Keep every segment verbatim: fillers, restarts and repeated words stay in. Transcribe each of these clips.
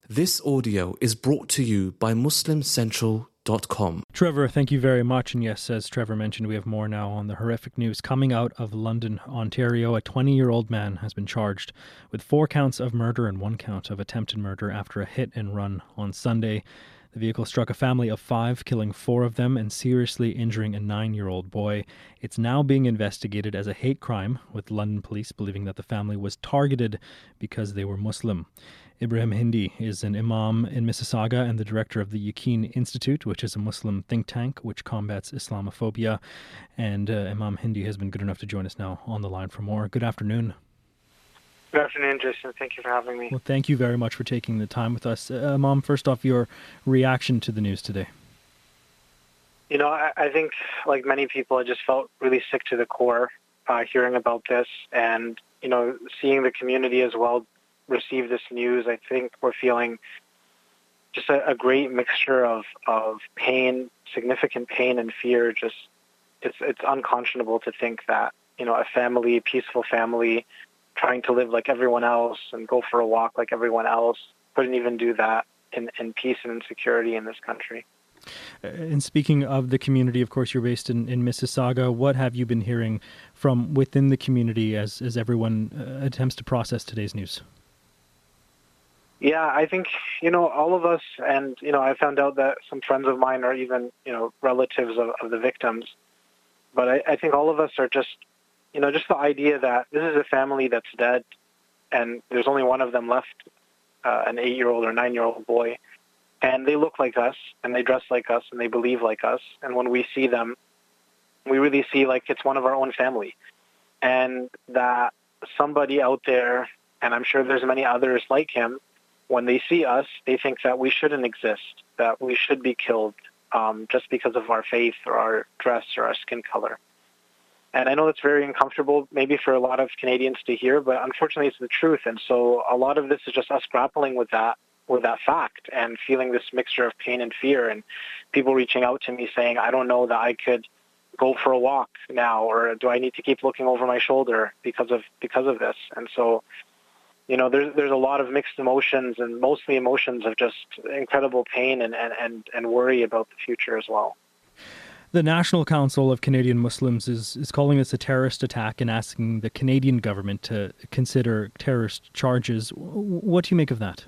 This audio is brought to you by Muslim Central dot com. Trevor, thank you very much. And yes, as Trevor mentioned, we have more now on the horrific news coming out of London, Ontario. A twenty-year-old man has been charged with four counts of murder and one count of attempted murder after a hit and run on Sunday. The vehicle struck a family of five, killing four of them and seriously injuring a nine-year-old boy. It's now being investigated as a hate crime, with London police believing that the family was targeted because they were Muslim. Ibrahim Hindi is an imam in Mississauga and the director of the Yaqeen Institute, which is a Muslim think tank which combats Islamophobia. And uh, Imam Hindi has been good enough to join us now on the line for more. Good afternoon. Good afternoon, Jason. Thank you for having me. Well, thank you very much for taking the time with us. Uh, Imam, first off, your reaction to the news today. You know, I, I think, like many people, I just felt really sick to the core uh, hearing about this and, you know, seeing the community as well receive this news. I think we're feeling just a, a great mixture of, of pain, significant pain and fear. Just it's it's unconscionable to think that, you know, a family, a peaceful family, trying to live like everyone else and go for a walk like everyone else, couldn't even do that in, in peace and in security in this country. And speaking of the community, of course, you're based in, in Mississauga. What have you been hearing from within the community as, as everyone uh, attempts to process today's news? Yeah, I think, you know, all of us, and, you know, I found out that some friends of mine are even, you know, relatives of, of the victims. But I, I think all of us are just, you know, just the idea that this is a family that's dead and there's only one of them left, uh, an eight-year-old or nine-year-old boy. And they look like us and they dress like us and they believe like us. And when we see them, we really see like it's one of our own family. And that somebody out there, and I'm sure there's many others like him, when they see us, they think that we shouldn't exist, that we should be killed um, just because of our faith or our dress or our skin color. And I know that's very uncomfortable maybe for a lot of Canadians to hear, but unfortunately it's the truth. And so a lot of this is just us grappling with that, with that fact and feeling this mixture of pain and fear, and people reaching out to me saying, I don't know that I could go for a walk now, or do I need to keep looking over my shoulder because of because of this? And so, you know, there's there's a lot of mixed emotions, and mostly emotions of just incredible pain and, and, and, and worry about the future as well. The National Council of Canadian Muslims is, is calling this a terrorist attack and asking the Canadian government to consider terrorist charges. What do you make of that?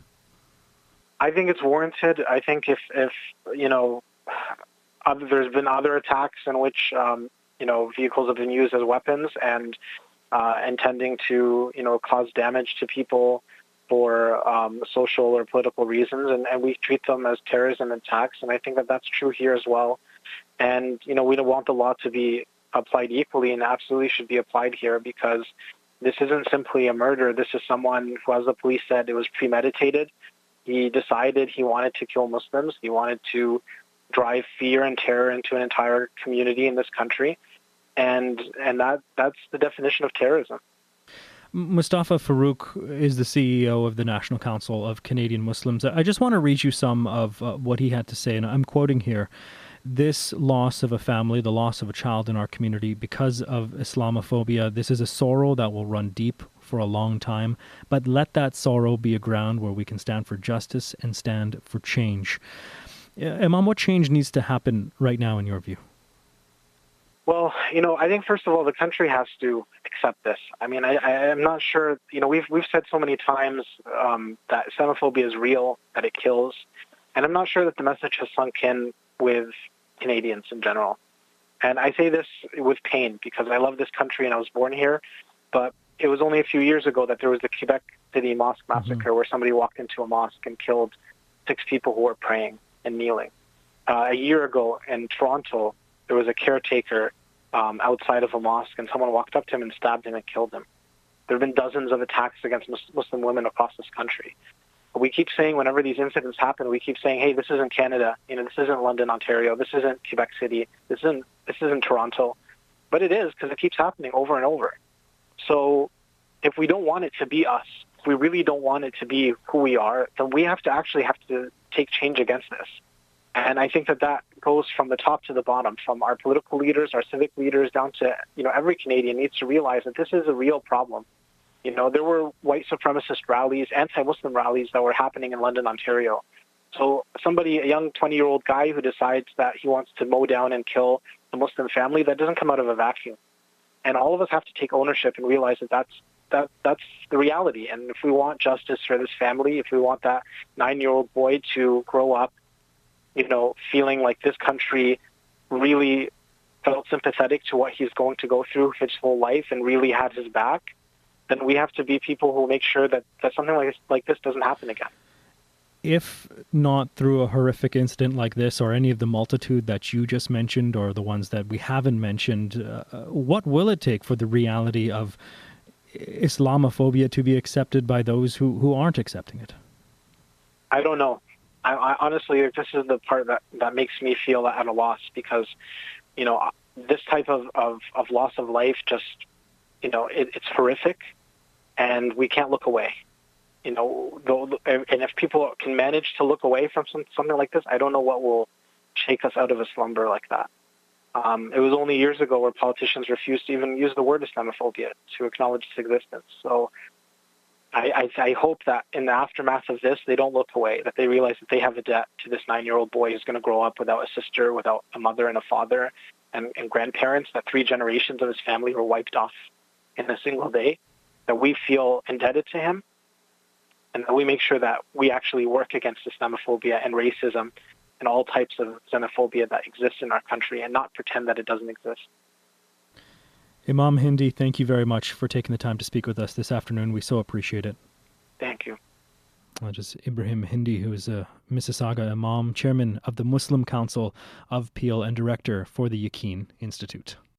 I think it's warranted. I think if, if you know, other, there's been other attacks in which, um, you know, vehicles have been used as weapons and Uh, intending to, you know, cause damage to people for um, social or political reasons, and, and we treat them as terrorism attacks, and I think that that's true here as well. And, you know, we don't want the law to be applied equally, and absolutely should be applied here, because this isn't simply a murder. This is someone who, as the police said, it was premeditated. He decided he wanted to kill Muslims. He wanted to drive fear and terror into an entire community in this country. And and that that's the definition of terrorism. Mustafa Farooq is the C E O of the National Council of Canadian Muslims. I just want to read you some of uh, what he had to say, and I'm quoting here. This loss of a family, the loss of a child in our community because of Islamophobia, this is a sorrow that will run deep for a long time, but let that sorrow be a ground where we can stand for justice and stand for change. Uh, Imam, what change needs to happen right now in your view? Well, you know, I think first of all, the country has to accept this. I mean, I, I am not sure. You know, we've we've said so many times um, that Islamophobia is real, that it kills, and I'm not sure that the message has sunk in with Canadians in general. And I say this with pain because I love this country and I was born here, but it was only a few years ago that there was the Quebec City mosque massacre, mm-hmm. where somebody walked into a mosque and killed six people who were praying and kneeling. Uh, a year ago in Toronto, there was a caretaker um, outside of a mosque, and someone walked up to him and stabbed him and killed him. There have been dozens of attacks against Muslim women across this country. But we keep saying whenever these incidents happen, we keep saying, hey, this isn't Canada. You know, this isn't London, Ontario. This isn't Quebec City. This isn't this isn't Toronto. But it is, because it keeps happening over and over. So if we don't want it to be us, if we really don't want it to be who we are, then we have to actually have to take change against this. And I think that that goes from the top to the bottom, from our political leaders, our civic leaders, down to, you know, every Canadian needs to realize that this is a real problem. You know, there were white supremacist rallies, anti-Muslim rallies that were happening in London, Ontario. So somebody, a young twenty-year-old guy who decides that he wants to mow down and kill the Muslim family, that doesn't come out of a vacuum. And all of us have to take ownership and realize that that's, that, that's the reality. And if we want justice for this family, if we want that nine-year-old boy to grow up, you know, feeling like this country really felt sympathetic to what he's going to go through his whole life and really had his back, then we have to be people who make sure that, that something like this, like this doesn't happen again. If not through a horrific incident like this or any of the multitude that you just mentioned or the ones that we haven't mentioned, uh, what will it take for the reality of Islamophobia to be accepted by those who, who aren't accepting it? I don't know. I, I honestly, this is the part that, that makes me feel at a loss because, you know, this type of, of, of loss of life just, you know, it, it's horrific and we can't look away. You know, though, and if people can manage to look away from some, something like this, I don't know what will shake us out of a slumber like that. Um, it was only years ago where politicians refused to even use the word Islamophobia to acknowledge its existence. So I, I, I hope that in the aftermath of this, they don't look away, that they realize that they have a debt to this nine-year-old boy who's going to grow up without a sister, without a mother and a father and, and grandparents, that three generations of his family were wiped off in a single day, that we feel indebted to him. And that we make sure that we actually work against Islamophobia and racism and all types of xenophobia that exists in our country and not pretend that it doesn't exist. Imam Hindi, thank you very much for taking the time to speak with us this afternoon. We so appreciate it. Thank you. Uh, just Ibrahim Hindi, who is a Mississauga Imam, chairman of the Muslim Council of Peel and director for the Yaqeen Institute.